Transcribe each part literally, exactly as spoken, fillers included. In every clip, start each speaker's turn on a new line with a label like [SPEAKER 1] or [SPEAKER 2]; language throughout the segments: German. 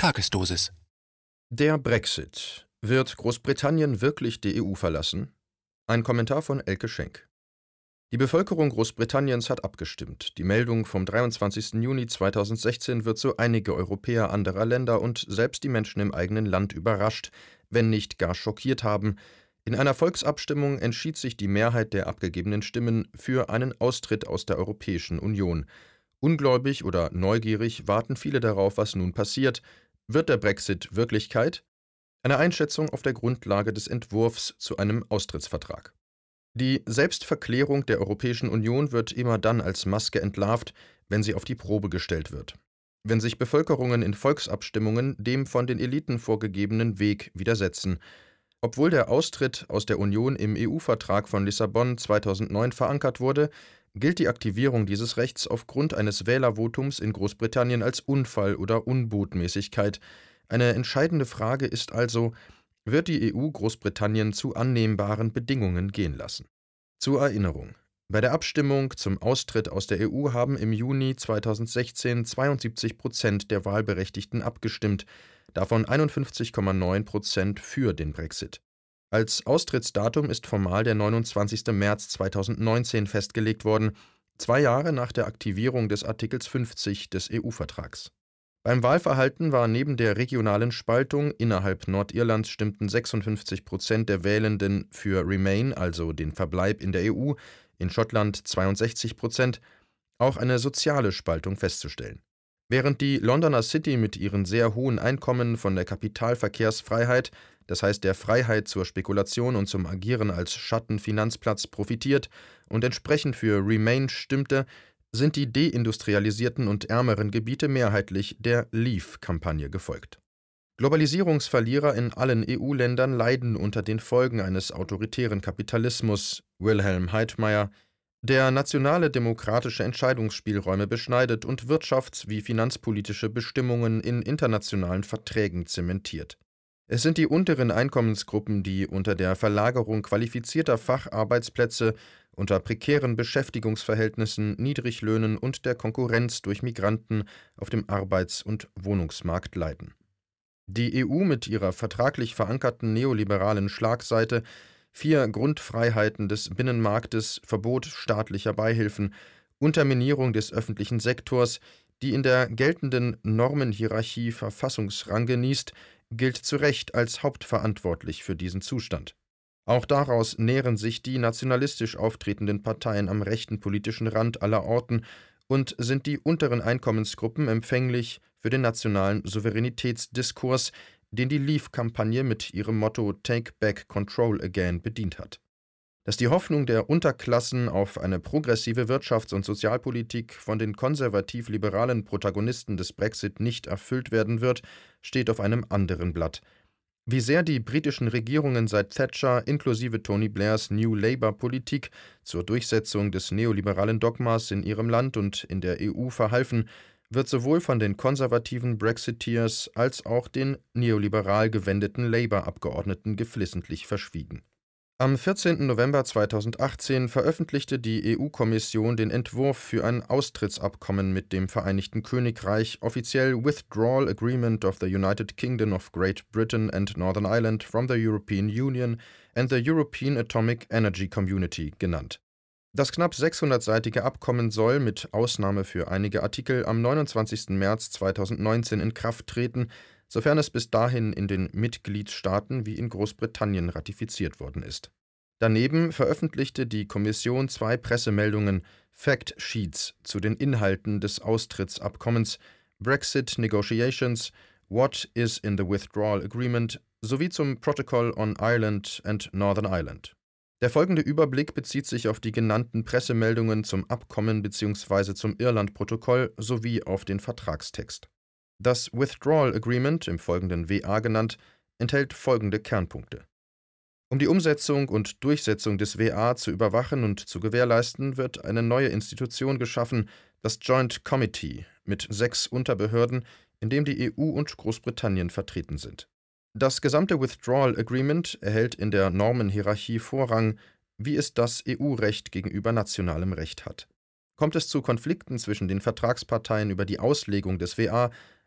[SPEAKER 1] Tagesdosis.
[SPEAKER 2] Der Brexit. Wird Großbritannien wirklich die E U verlassen? Ein Kommentar von Elke Schenk. Die Bevölkerung Großbritanniens hat abgestimmt. Die Meldung vom dreiundzwanzigsten Juni zweitausendsechzehn wird so einige Europäer anderer Länder und selbst die Menschen im eigenen Land überrascht, wenn nicht gar schockiert haben. In einer Volksabstimmung entschied sich die Mehrheit der abgegebenen Stimmen für einen Austritt aus der Europäischen Union. Ungläubig oder neugierig warten viele darauf, was nun passiert. Wird der Brexit Wirklichkeit? Eine Einschätzung auf der Grundlage des Entwurfs zu einem Austrittsvertrag. Die Selbstverklärung der Europäischen Union wird immer dann als Maske entlarvt, wenn sie auf die Probe gestellt wird. Wenn sich Bevölkerungen in Volksabstimmungen dem von den Eliten vorgegebenen Weg widersetzen. Obwohl der Austritt aus der Union im E U-Vertrag von Lissabon zweitausendneun verankert wurde, gilt die Aktivierung dieses Rechts aufgrund eines Wählervotums in Großbritannien als Unfall oder Unbotmäßigkeit. Eine entscheidende Frage ist also: Wird die E U Großbritannien zu annehmbaren Bedingungen gehen lassen? Zur Erinnerung: Bei der Abstimmung zum Austritt aus der E U haben im Juni zweitausendsechzehn zweiundsiebzig Prozent der Wahlberechtigten abgestimmt, davon einundfünfzig Komma neun Prozent für den Brexit. Als Austrittsdatum ist formal der neunundzwanzigsten März zweitausendneunzehn festgelegt worden, zwei Jahre nach der Aktivierung des Artikels fünfzig des E U-Vertrags. Beim Wahlverhalten war neben der regionalen Spaltung innerhalb Nordirlands stimmten sechsundfünfzig Prozent der Wählenden für Remain, also den Verbleib in der E U, in Schottland zweiundsechzig Prozent, auch eine soziale Spaltung festzustellen. Während die Londoner City mit ihren sehr hohen Einkommen von der Kapitalverkehrsfreiheit, das heißt der Freiheit zur Spekulation und zum Agieren als Schattenfinanzplatz, profitiert und entsprechend für Remain stimmte, sind die deindustrialisierten und ärmeren Gebiete mehrheitlich der Leave-Kampagne gefolgt. Globalisierungsverlierer in allen E U-Ländern leiden unter den Folgen eines autoritären Kapitalismus, Wilhelm Heidmeier, der nationale demokratische Entscheidungsspielräume beschneidet und wirtschafts- wie finanzpolitische Bestimmungen in internationalen Verträgen zementiert. Es sind die unteren Einkommensgruppen, die unter der Verlagerung qualifizierter Facharbeitsplätze, unter prekären Beschäftigungsverhältnissen, Niedriglöhnen und der Konkurrenz durch Migranten auf dem Arbeits- und Wohnungsmarkt leiden. Die E U mit ihrer vertraglich verankerten neoliberalen Schlagseite, vier Grundfreiheiten des Binnenmarktes, Verbot staatlicher Beihilfen, Unterminierung des öffentlichen Sektors, die in der geltenden Normenhierarchie Verfassungsrang genießt, gilt zu Recht als hauptverantwortlich für diesen Zustand. Auch daraus nähren sich die nationalistisch auftretenden Parteien am rechten politischen Rand aller Orten und sind die unteren Einkommensgruppen empfänglich für den nationalen Souveränitätsdiskurs, den die Leave-Kampagne mit ihrem Motto „Take back control again“ bedient hat. Dass die Hoffnung der Unterklassen auf eine progressive Wirtschafts- und Sozialpolitik von den konservativ-liberalen Protagonisten des Brexit nicht erfüllt werden wird, steht auf einem anderen Blatt. Wie sehr die britischen Regierungen seit Thatcher inklusive Tony Blairs New Labour-Politik zur Durchsetzung des neoliberalen Dogmas in ihrem Land und in der E U verhalfen, wird sowohl von den konservativen Brexiteers als auch den neoliberal gewendeten Labour-Abgeordneten geflissentlich verschwiegen. Am vierzehnten November zweitausendachtzehn veröffentlichte die E U-Kommission den Entwurf für ein Austrittsabkommen mit dem Vereinigten Königreich, offiziell Withdrawal Agreement of the United Kingdom of Great Britain and Northern Ireland from the European Union and the European Atomic Energy Community genannt. Das knapp sechshundertseitige Abkommen soll mit Ausnahme für einige Artikel am neunundzwanzigsten März zweitausendneunzehn in Kraft treten, sofern es bis dahin in den Mitgliedstaaten wie in Großbritannien ratifiziert worden ist. Daneben veröffentlichte die Kommission zwei Pressemeldungen, Fact Sheets, zu den Inhalten des Austrittsabkommens, Brexit Negotiations, What is in the Withdrawal Agreement sowie zum Protocol on Ireland and Northern Ireland. Der folgende Überblick bezieht sich auf die genannten Pressemeldungen zum Abkommen bzw. zum Irland-Protokoll sowie auf den Vertragstext. Das Withdrawal Agreement, im Folgenden W A genannt, enthält folgende Kernpunkte. Um die Umsetzung und Durchsetzung des W A zu überwachen und zu gewährleisten, wird eine neue Institution geschaffen, das Joint Committee, mit sechs Unterbehörden, in dem die E U und Großbritannien vertreten sind. Das gesamte Withdrawal Agreement erhält in der Normenhierarchie Vorrang, wie es das E U-Recht gegenüber nationalem Recht hat. Kommt es zu Konflikten zwischen den Vertragsparteien über die Auslegung des W A,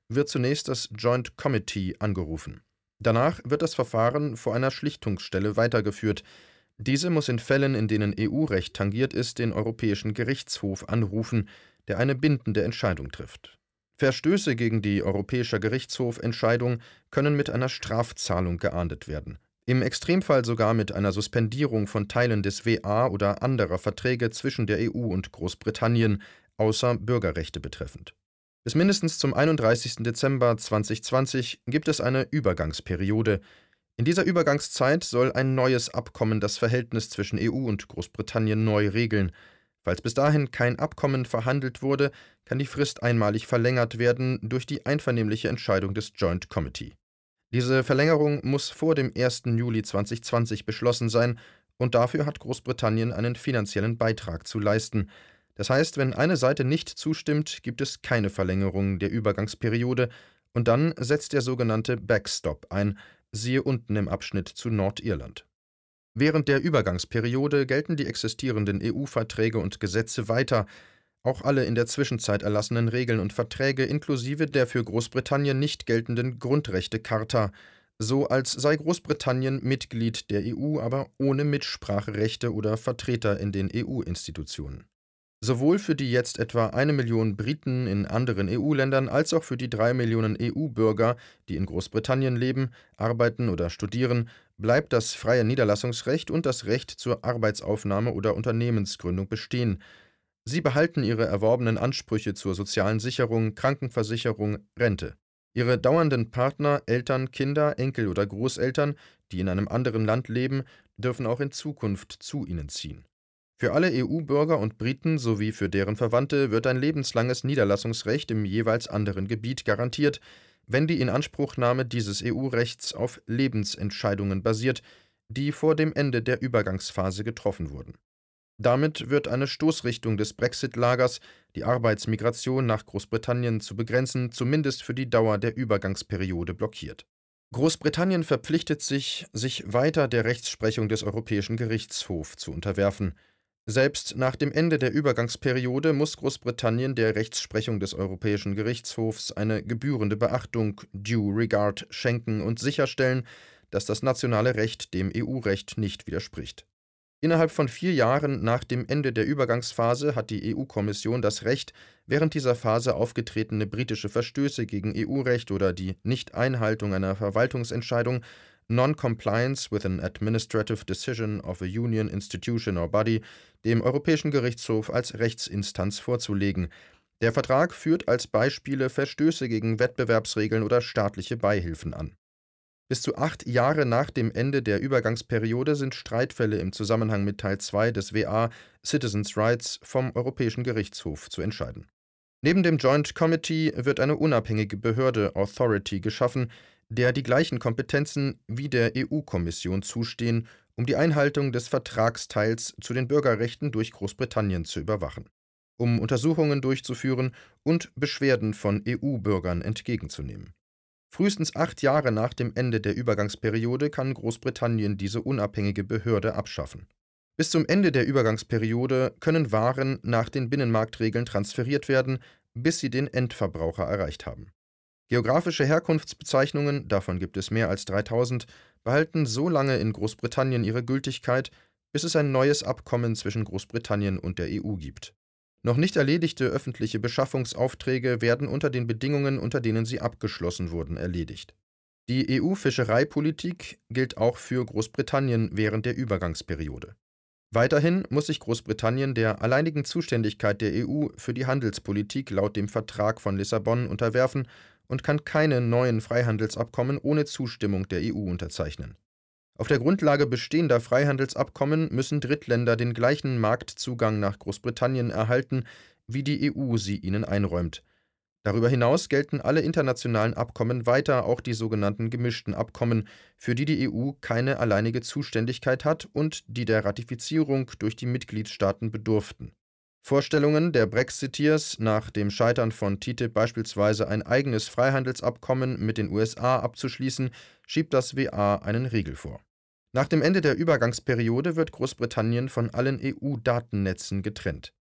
[SPEAKER 2] wird zunächst das Joint Committee angerufen. Danach wird das Verfahren vor einer Schlichtungsstelle weitergeführt. Diese muss in Fällen, in denen E U-Recht tangiert ist, den Europäischen Gerichtshof anrufen, der eine bindende Entscheidung trifft. Verstöße gegen die Europäischer Gerichtshof-Entscheidung können mit einer Strafzahlung geahndet werden. Im Extremfall sogar mit einer Suspendierung von Teilen des W A oder anderer Verträge zwischen der E U und Großbritannien, außer Bürgerrechte betreffend. Bis mindestens zum einunddreißigsten Dezember zweitausendzwanzig gibt es eine Übergangsperiode. In dieser Übergangszeit soll ein neues Abkommen das Verhältnis zwischen E U und Großbritannien neu regeln. Falls bis dahin kein Abkommen verhandelt wurde, kann die Frist einmalig verlängert werden durch die einvernehmliche Entscheidung des Joint Committee. Diese Verlängerung muss vor dem ersten Juli zweitausendzwanzig beschlossen sein, und dafür hat Großbritannien einen finanziellen Beitrag zu leisten. Das heißt, wenn eine Seite nicht zustimmt, gibt es keine Verlängerung der Übergangsperiode, und dann setzt der sogenannte Backstop ein, siehe unten im Abschnitt zu Nordirland. Während der Übergangsperiode gelten die existierenden E U-Verträge und Gesetze weiter, auch alle in der Zwischenzeit erlassenen Regeln und Verträge inklusive der für Großbritannien nicht geltenden Grundrechtecharta, so als sei Großbritannien Mitglied der E U, aber ohne Mitspracherechte oder Vertreter in den E U-Institutionen. Sowohl für die jetzt etwa eine Million Briten in anderen E U-Ländern als auch für die drei Millionen E U-Bürger, die in Großbritannien leben, arbeiten oder studieren, bleibt das freie Niederlassungsrecht und das Recht zur Arbeitsaufnahme oder Unternehmensgründung bestehen. Sie behalten ihre erworbenen Ansprüche zur sozialen Sicherung, Krankenversicherung, Rente. Ihre dauernden Partner, Eltern, Kinder, Enkel oder Großeltern, die in einem anderen Land leben, dürfen auch in Zukunft zu ihnen ziehen. Für alle E U-Bürger und Briten sowie für deren Verwandte wird ein lebenslanges Niederlassungsrecht im jeweils anderen Gebiet garantiert, wenn die Inanspruchnahme dieses E U-Rechts auf Lebensentscheidungen basiert, die vor dem Ende der Übergangsphase getroffen wurden. Damit wird eine Stoßrichtung des Brexit-Lagers, die Arbeitsmigration nach Großbritannien zu begrenzen, zumindest für die Dauer der Übergangsperiode blockiert. Großbritannien verpflichtet sich, sich weiter der Rechtsprechung des Europäischen Gerichtshofs zu unterwerfen. Selbst nach dem Ende der Übergangsperiode muss Großbritannien der Rechtsprechung des Europäischen Gerichtshofs eine gebührende Beachtung, due regard, schenken und sicherstellen, dass das nationale Recht dem E U-Recht nicht widerspricht. Innerhalb von vier Jahren nach dem Ende der Übergangsphase hat die E U-Kommission das Recht, während dieser Phase aufgetretene britische Verstöße gegen E U-Recht oder die Nichteinhaltung einer Verwaltungsentscheidung, Non-Compliance with an Administrative Decision of a Union Institution or Body, dem Europäischen Gerichtshof als Rechtsinstanz vorzulegen. Der Vertrag führt als Beispiele Verstöße gegen Wettbewerbsregeln oder staatliche Beihilfen an. Bis zu acht Jahre nach dem Ende der Übergangsperiode sind Streitfälle im Zusammenhang mit Teil zwei des W A Citizens' Rights vom Europäischen Gerichtshof zu entscheiden. Neben dem Joint Committee wird eine unabhängige Behörde Authority geschaffen, der die gleichen Kompetenzen wie der E U-Kommission zustehen, um die Einhaltung des Vertragsteils zu den Bürgerrechten durch Großbritannien zu überwachen, um Untersuchungen durchzuführen und Beschwerden von E U-Bürgern entgegenzunehmen. Frühestens acht Jahre nach dem Ende der Übergangsperiode kann Großbritannien diese unabhängige Behörde abschaffen. Bis zum Ende der Übergangsperiode können Waren nach den Binnenmarktregeln transferiert werden, bis sie den Endverbraucher erreicht haben. Geografische Herkunftsbezeichnungen, davon gibt es mehr als dreitausend, behalten so lange in Großbritannien ihre Gültigkeit, bis es ein neues Abkommen zwischen Großbritannien und der E U gibt. Noch nicht erledigte öffentliche Beschaffungsaufträge werden unter den Bedingungen, unter denen sie abgeschlossen wurden, erledigt. Die E U-Fischereipolitik gilt auch für Großbritannien während der Übergangsperiode. Weiterhin muss sich Großbritannien der alleinigen Zuständigkeit der E U für die Handelspolitik laut dem Vertrag von Lissabon unterwerfen und kann keine neuen Freihandelsabkommen ohne Zustimmung der E U unterzeichnen. Auf der Grundlage bestehender Freihandelsabkommen müssen Drittländer den gleichen Marktzugang nach Großbritannien erhalten, wie die E U sie ihnen einräumt. Darüber hinaus gelten alle internationalen Abkommen weiter, auch die sogenannten gemischten Abkommen, für die die E U keine alleinige Zuständigkeit hat und die der Ratifizierung durch die Mitgliedstaaten bedurften. Vorstellungen der Brexiteers, nach dem Scheitern von T T I P beispielsweise ein eigenes Freihandelsabkommen mit den U S A abzuschließen, schiebt das W A einen Riegel vor. Nach dem Ende der Übergangsperiode wird Großbritannien von allen E U-Datennetzen getrennt.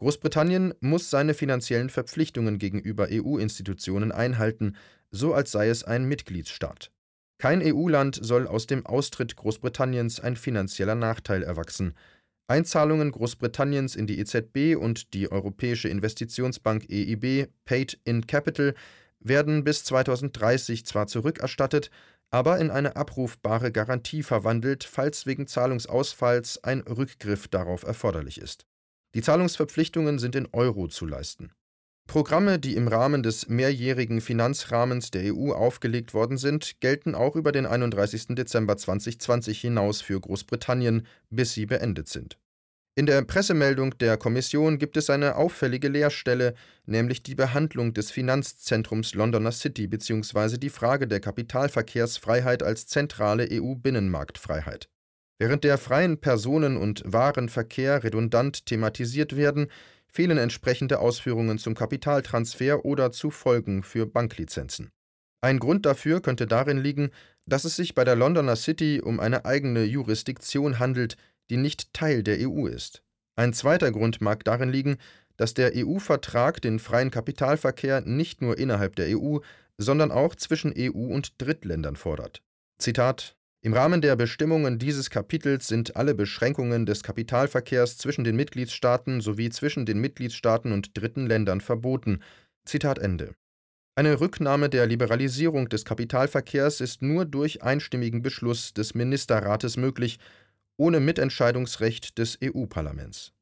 [SPEAKER 2] Großbritannien muss seine finanziellen Verpflichtungen gegenüber E U-Institutionen einhalten, so als sei es ein Mitgliedsstaat. Kein E U-Land soll aus dem Austritt Großbritanniens ein finanzieller Nachteil erwachsen. Einzahlungen Großbritanniens in die E Z B und die Europäische Investitionsbank E I B, paid in capital, werden bis zweitausenddreißig zwar zurückerstattet, aber in eine abrufbare Garantie verwandelt, falls wegen Zahlungsausfalls ein Rückgriff darauf erforderlich ist. Die Zahlungsverpflichtungen sind in Euro zu leisten. Programme, die im Rahmen des mehrjährigen Finanzrahmens der E U aufgelegt worden sind, gelten auch über den einunddreißigsten Dezember zweitausendzwanzig hinaus für Großbritannien, bis sie beendet sind. In der Pressemeldung der Kommission gibt es eine auffällige Leerstelle, nämlich die Behandlung des Finanzzentrums Londoner City bzw. die Frage der Kapitalverkehrsfreiheit als zentrale E U-Binnenmarktfreiheit. Während der freien Personen- und Warenverkehr redundant thematisiert werden, fehlen entsprechende Ausführungen zum Kapitaltransfer oder zu Folgen für Banklizenzen. Ein Grund dafür könnte darin liegen, dass es sich bei der Londoner City um eine eigene Jurisdiktion handelt, die nicht Teil der E U ist. Ein zweiter Grund mag darin liegen, dass der E U-Vertrag den freien Kapitalverkehr nicht nur innerhalb der E U, sondern auch zwischen E U und Drittländern fordert. Zitat: Im Rahmen der Bestimmungen dieses Kapitels sind alle Beschränkungen des Kapitalverkehrs zwischen den Mitgliedstaaten sowie zwischen den Mitgliedstaaten und dritten Ländern verboten. Zitat Ende. Eine Rücknahme der Liberalisierung des Kapitalverkehrs ist nur durch einstimmigen Beschluss des Ministerrates möglich, ohne Mitentscheidungsrecht des E U-Parlaments.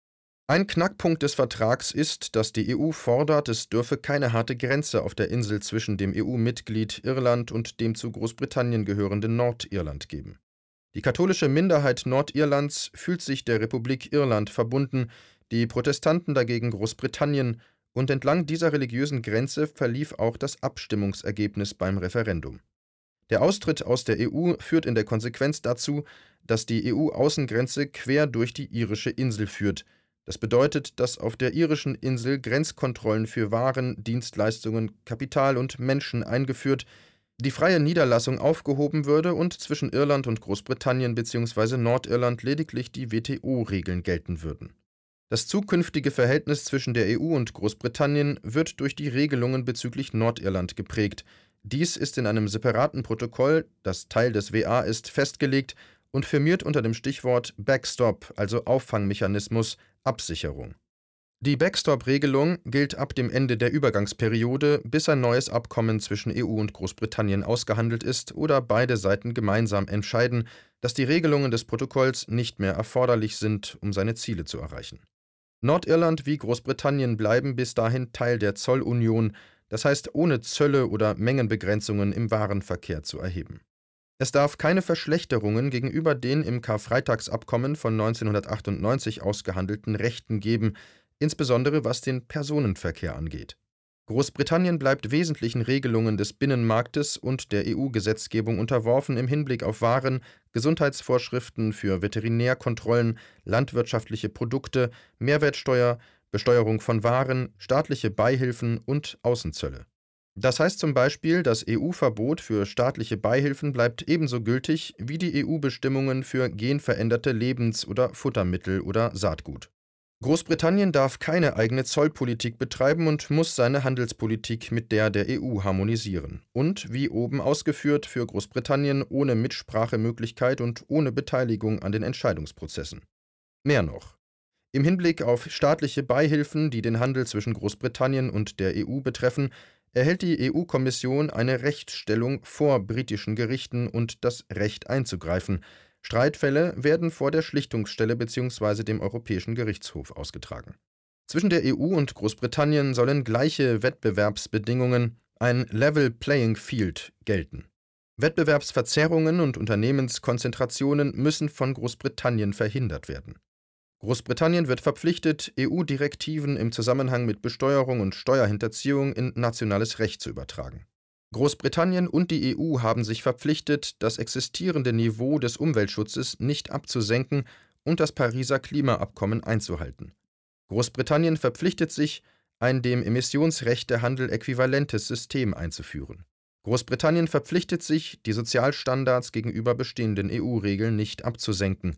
[SPEAKER 2] Ein Knackpunkt des Vertrags ist, dass die E U fordert, es dürfe keine harte Grenze auf der Insel zwischen dem E U-Mitglied Irland und dem zu Großbritannien gehörenden Nordirland geben. Die katholische Minderheit Nordirlands fühlt sich der Republik Irland verbunden, die Protestanten dagegen Großbritannien, und entlang dieser religiösen Grenze verlief auch das Abstimmungsergebnis beim Referendum. Der Austritt aus der E U führt in der Konsequenz dazu, dass die E U-Außengrenze quer durch die irische Insel führt. Das bedeutet, dass auf der irischen Insel Grenzkontrollen für Waren, Dienstleistungen, Kapital und Menschen eingeführt, die freie Niederlassung aufgehoben würde und zwischen Irland und Großbritannien bzw. Nordirland lediglich die W T O-Regeln gelten würden. Das zukünftige Verhältnis zwischen der E U und Großbritannien wird durch die Regelungen bezüglich Nordirland geprägt. Dies ist in einem separaten Protokoll, das Teil des W A ist, festgelegt und firmiert unter dem Stichwort Backstop, also Auffangmechanismus, Absicherung. Die Backstop-Regelung gilt ab dem Ende der Übergangsperiode, bis ein neues Abkommen zwischen E U und Großbritannien ausgehandelt ist oder beide Seiten gemeinsam entscheiden, dass die Regelungen des Protokolls nicht mehr erforderlich sind, um seine Ziele zu erreichen. Nordirland wie Großbritannien bleiben bis dahin Teil der Zollunion, das heißt ohne Zölle oder Mengenbegrenzungen im Warenverkehr zu erheben. Es darf keine Verschlechterungen gegenüber den im Karfreitagsabkommen von neunzehnhundertachtundneunzig ausgehandelten Rechten geben, insbesondere was den Personenverkehr angeht. Großbritannien bleibt wesentlichen Regelungen des Binnenmarktes und der E U-Gesetzgebung unterworfen im Hinblick auf Waren, Gesundheitsvorschriften für Veterinärkontrollen, landwirtschaftliche Produkte, Mehrwertsteuer, Besteuerung von Waren, staatliche Beihilfen und Außenzölle. Das heißt zum Beispiel, das E U-Verbot für staatliche Beihilfen bleibt ebenso gültig wie die E U-Bestimmungen für genveränderte Lebens- oder Futtermittel oder Saatgut. Großbritannien darf keine eigene Zollpolitik betreiben und muss seine Handelspolitik mit der der E U harmonisieren und, wie oben ausgeführt, für Großbritannien ohne Mitsprachemöglichkeit und ohne Beteiligung an den Entscheidungsprozessen. Mehr noch: Im Hinblick auf staatliche Beihilfen, die den Handel zwischen Großbritannien und der E U betreffen, erhält die E U-Kommission eine Rechtsstellung vor britischen Gerichten und das Recht einzugreifen. Streitfälle werden vor der Schlichtungsstelle bzw. dem Europäischen Gerichtshof ausgetragen. Zwischen der E U und Großbritannien sollen gleiche Wettbewerbsbedingungen, ein Level Playing Field, gelten. Wettbewerbsverzerrungen und Unternehmenskonzentrationen müssen von Großbritannien verhindert werden. Großbritannien wird verpflichtet, E U-Direktiven im Zusammenhang mit Besteuerung und Steuerhinterziehung in nationales Recht zu übertragen. Großbritannien und die E U haben sich verpflichtet, das existierende Niveau des Umweltschutzes nicht abzusenken und das Pariser Klimaabkommen einzuhalten. Großbritannien verpflichtet sich, ein dem Emissionsrechtehandel äquivalentes System einzuführen. Großbritannien verpflichtet sich, die Sozialstandards gegenüber bestehenden E U-Regeln nicht abzusenken.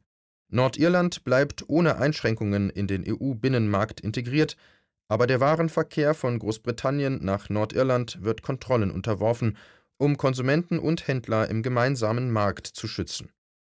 [SPEAKER 2] Nordirland bleibt ohne Einschränkungen in den E U-Binnenmarkt integriert, aber der Warenverkehr von Großbritannien nach Nordirland wird Kontrollen unterworfen, um Konsumenten und Händler im gemeinsamen Markt zu schützen.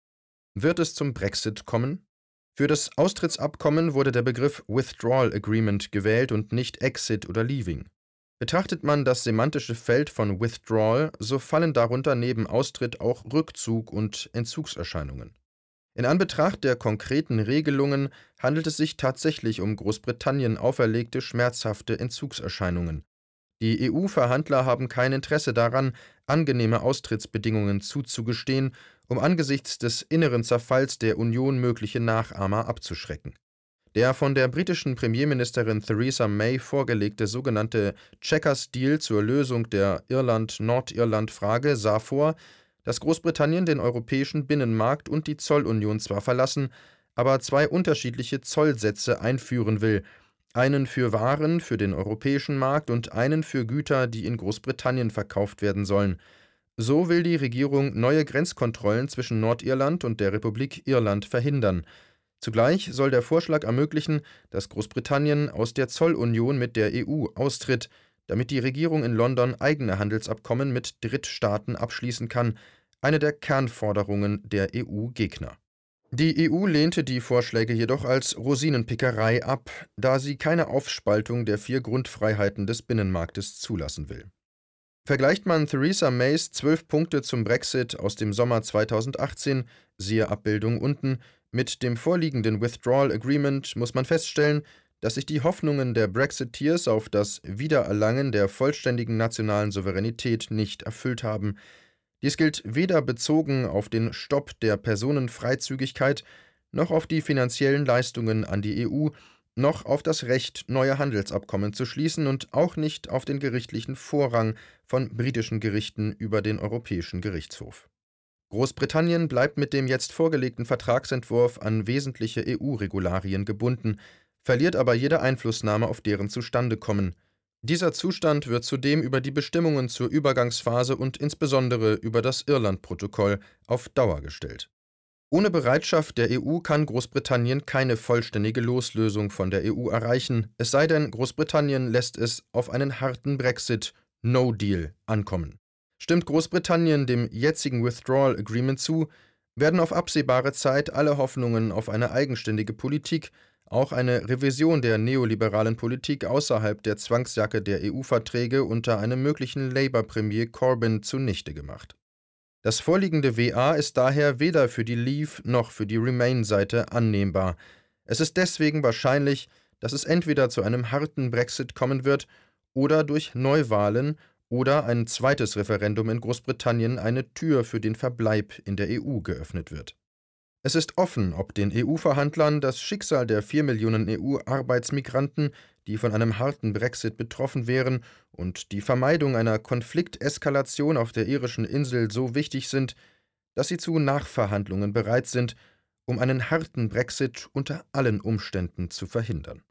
[SPEAKER 2] Wird es zum Brexit kommen? Für das Austrittsabkommen wurde der Begriff Withdrawal Agreement gewählt und nicht Exit oder Leaving. Betrachtet man das semantische Feld von Withdrawal, so fallen darunter neben Austritt auch Rückzug und Entzugserscheinungen. In Anbetracht der konkreten Regelungen handelt es sich tatsächlich um Großbritannien auferlegte schmerzhafte Entzugserscheinungen. Die E U-Verhandler haben kein Interesse daran, angenehme Austrittsbedingungen zuzugestehen, um angesichts des inneren Zerfalls der Union mögliche Nachahmer abzuschrecken. Der von der britischen Premierministerin Theresa May vorgelegte sogenannte Chequers-Deal zur Lösung der Irland-Nordirland-Frage sah vor, dass Großbritannien den europäischen Binnenmarkt und die Zollunion zwar verlassen, aber zwei unterschiedliche Zollsätze einführen will, einen für Waren für den europäischen Markt und einen für Güter, die in Großbritannien verkauft werden sollen. So will die Regierung neue Grenzkontrollen zwischen Nordirland und der Republik Irland verhindern. Zugleich soll der Vorschlag ermöglichen, dass Großbritannien aus der Zollunion mit der E U austritt, damit die Regierung in London eigene Handelsabkommen mit Drittstaaten abschließen kann, eine der Kernforderungen der E U-Gegner. Die E U lehnte die Vorschläge jedoch als Rosinenpickerei ab, da sie keine Aufspaltung der vier Grundfreiheiten des Binnenmarktes zulassen will. Vergleicht man Theresa Mays zwölf Punkte zum Brexit aus dem Sommer zweitausendachtzehn, siehe Abbildung unten, mit dem vorliegenden Withdrawal Agreement, muss man feststellen, dass sich die Hoffnungen der Brexiteers auf das Wiedererlangen der vollständigen nationalen Souveränität nicht erfüllt haben. Dies gilt weder bezogen auf den Stopp der Personenfreizügigkeit, noch auf die finanziellen Leistungen an die E U, noch auf das Recht, neue Handelsabkommen zu schließen und auch nicht auf den gerichtlichen Vorrang von britischen Gerichten über den Europäischen Gerichtshof. Großbritannien bleibt mit dem jetzt vorgelegten Vertragsentwurf an wesentliche E U-Regularien gebunden, verliert aber jede Einflussnahme auf deren Zustandekommen. Dieser Zustand wird zudem über die Bestimmungen zur Übergangsphase und insbesondere über das Irland-Protokoll auf Dauer gestellt. Ohne Bereitschaft der E U kann Großbritannien keine vollständige Loslösung von der E U erreichen, es sei denn, Großbritannien lässt es auf einen harten Brexit, No Deal, ankommen. Stimmt Großbritannien dem jetzigen Withdrawal Agreement zu, werden auf absehbare Zeit alle Hoffnungen auf eine eigenständige Politik, auch eine Revision der neoliberalen Politik außerhalb der Zwangsjacke der E U-Verträge unter einem möglichen Labour-Premier Corbyn zunichte gemacht. Das vorliegende W A ist daher weder für die Leave- noch für die Remain-Seite annehmbar. Es ist deswegen wahrscheinlich, dass es entweder zu einem harten Brexit kommen wird oder durch Neuwahlen oder ein zweites Referendum in Großbritannien eine Tür für den Verbleib in der E U geöffnet wird. Es ist offen, ob den E U-Verhandlern das Schicksal der vier Millionen E U-Arbeitsmigranten, die von einem harten Brexit betroffen wären, und die Vermeidung einer Konflikteskalation auf der irischen Insel so wichtig sind, dass sie zu Nachverhandlungen bereit sind, um einen harten Brexit unter allen Umständen zu verhindern.